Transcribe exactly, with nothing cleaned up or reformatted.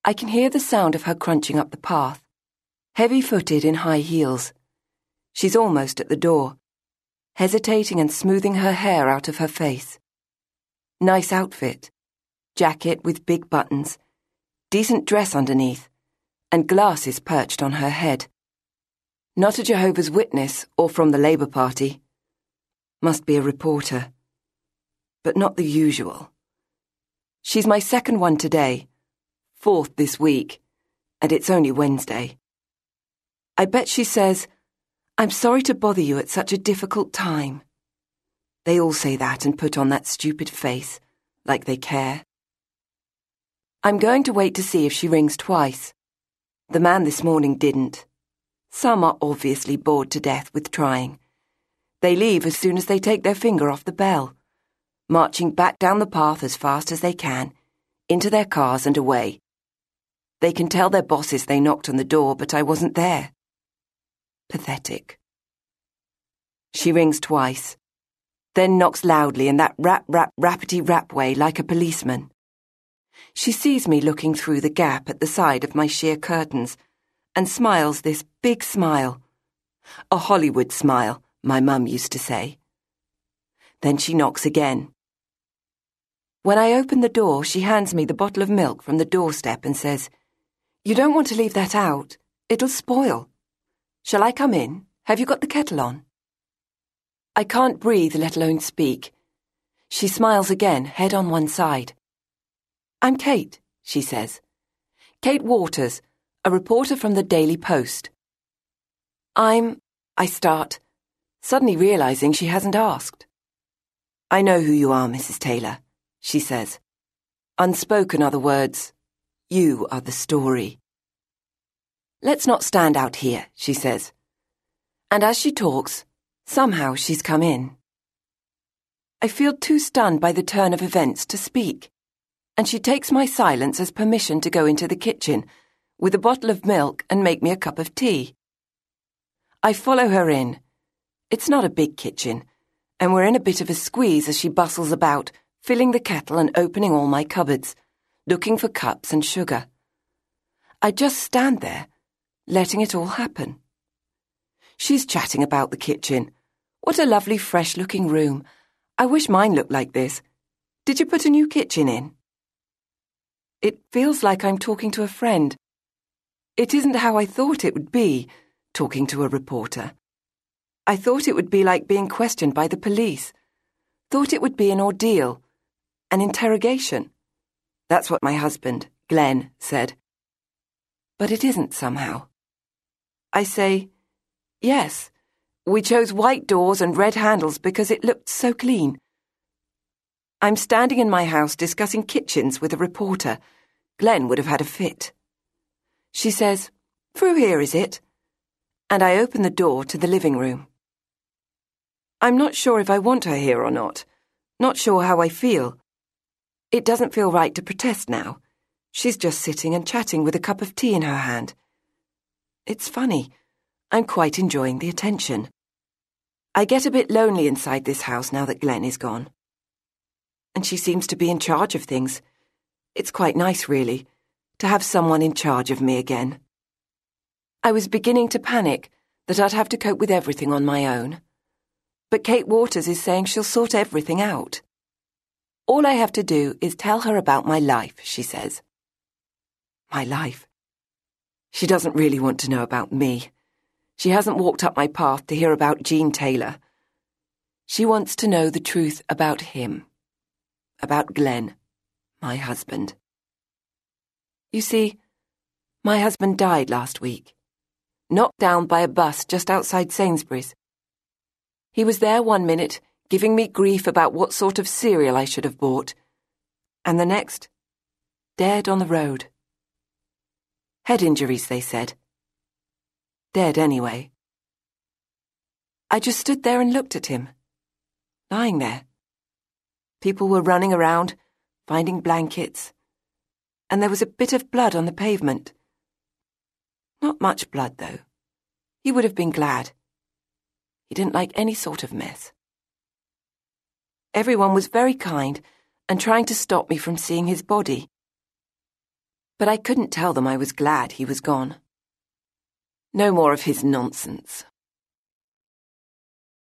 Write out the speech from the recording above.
I can hear the sound of her crunching up the path, heavy-footed in high heels. She's almost at the door, hesitating and smoothing her hair out of her face. Nice outfit, jacket with big buttons, decent dress underneath, and glasses perched on her head. Not a Jehovah's Witness or from the Labour Party. Must be a reporter. But not the usual. She's my second one today, fourth this week, and it's only Wednesday. I bet she says, "I'm sorry to bother you at such a difficult time." They all say that and put on that stupid face, like they care. I'm going to wait to see if she rings twice. The man this morning didn't. Some are obviously bored to death with trying. They leave as soon as they take their finger off the bell, marching back down the path as fast as they can, into their cars and away. They can tell their bosses they knocked on the door, but I wasn't there. Pathetic. She rings twice, then knocks loudly in that rap-rap-rappity-rap way like a policeman. She sees me looking through the gap at the side of my sheer curtains and smiles this big smile. A Hollywood smile, my mum used to say. Then she knocks again. When I open the door, she hands me the bottle of milk from the doorstep and says, "You don't want to leave that out. It'll spoil. Shall I come in? Have you got the kettle on?" I can't breathe, let alone speak. She smiles again, head on one side. "I'm Kate," she says. "Kate Waters, a reporter from the Daily Post." I'm... I start, suddenly realizing she hasn't asked. "I know who you are, Missus Taylor," she says. Unspoken are the words, "You are the story." "Let's not stand out here," she says. And as she talks, somehow she's come in. I feel too stunned by the turn of events to speak, and she takes my silence as permission to go into the kitchen with a bottle of milk and make me a cup of tea. I follow her in. It's not a big kitchen, and we're in a bit of a squeeze as she bustles about, filling the kettle and opening all my cupboards, looking for cups and sugar. I just stand there, letting it all happen. She's chatting about the kitchen. "What a lovely fresh-looking room. I wish mine looked like this. Did you put a new kitchen in?" It feels like I'm talking to a friend. It isn't how I thought it would be, talking to a reporter. I thought it would be like being questioned by the police. Thought it would be an ordeal, an interrogation. That's what my husband, Glenn, said. But it isn't somehow. I say, "Yes, we chose white doors and red handles because it looked so clean." I'm standing in my house discussing kitchens with a reporter. Glenn would have had a fit. She says, "Through here, is it?" And I open the door to the living room. I'm not sure if I want her here or not. Not sure how I feel. It doesn't feel right to protest now. She's just sitting and chatting with a cup of tea in her hand. It's funny. I'm quite enjoying the attention. I get a bit lonely inside this house now that Glenn is gone. And she seems to be in charge of things. It's quite nice, really, to have someone in charge of me again. I was beginning to panic that I'd have to cope with everything on my own. But Kate Waters is saying she'll sort everything out. All I have to do is tell her about my life, she says. My life. She doesn't really want to know about me. She hasn't walked up my path to hear about Jean Taylor. She wants to know the truth about him. About Glenn, my husband. You see, my husband died last week, knocked down by a bus just outside Sainsbury's. He was there one minute, giving me grief about what sort of cereal I should have bought, and the next, dead on the road. Head injuries, they said. Dead anyway. I just stood there and looked at him, lying there. People were running around, finding blankets, and there was a bit of blood on the pavement. Not much blood, though. He would have been glad. He didn't like any sort of mess. Everyone was very kind and trying to stop me from seeing his body. but I couldn't tell them I was glad he was gone. No more of his nonsense.